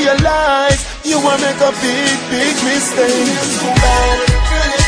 realize you will make a big, big mistake.